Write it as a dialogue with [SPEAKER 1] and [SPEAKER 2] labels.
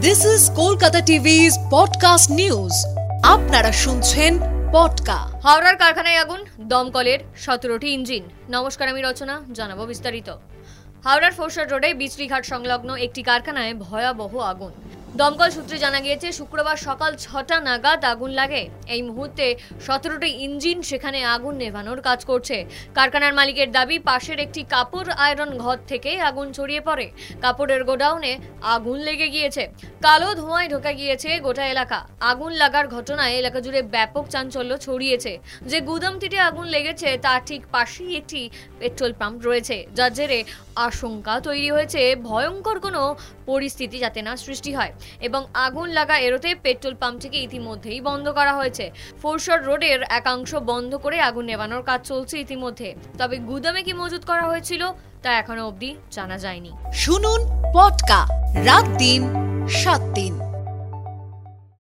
[SPEAKER 1] This is Kolkata TV's podcast news. আপনারা শুনছেন পডকা।
[SPEAKER 2] হাওড়ার কারখানায় আগুন, দমকলের 17টি ইঞ্জিন। নমস্কার, আমি রচনা, জানাবো বিস্তারিত। হাওড়ার ফোরশার রোডে বিচড়িঘাট সংলগ্ন একটি কারখানায় ভয়াবহ আগুন। দমকল সূত্রে জানা গিয়েছে, শুক্রবার সকাল 6টা নাগাদ আগুন লাগে। এই মুহূর্তে 17টি ইঞ্জিন সেখানে আগুন নেভানোর কাজ করছে। কারখানার মালিকের দাবি, পাশের একটি কাপড় আয়রন ঘর থেকে আগুন ছড়িয়ে পড়ে। কাপড়ের গোডাউনে আগুন লেগে গিয়েছে। কালো ধোঁয়ায় ঢোকা গিয়েছে গোটা এলাকা। আগুন লাগার ঘটনায় এলাকা জুড়ে ব্যাপক চাঞ্চল্য ছড়িয়েছে। যে গুদামটিতে আগুন লেগেছে তার ঠিক পাশেই একটি পেট্রোল পাম্প রয়েছে, যার জেরে আশঙ্কা তৈরি হয়েছে ভয়ঙ্কর কোনো পরিস্থিতি যাতে না সৃষ্টি হয়, এবং আগুন লাগা এড়োতে পেট্রোল পাম্পটিকে ইতিমধ্যেই বন্ধ করা হয়েছে। ফোরশার রোডের একাংশ বন্ধ করে আগুন নেভানোর কাজ চলছে ইতিমধ্যে। তবে গুদামে কি মজুত করা হয়েছিল তা এখনো অবধি জানা যায়নি।
[SPEAKER 1] শুনুন পডকা, রাত দিন 7 দিন।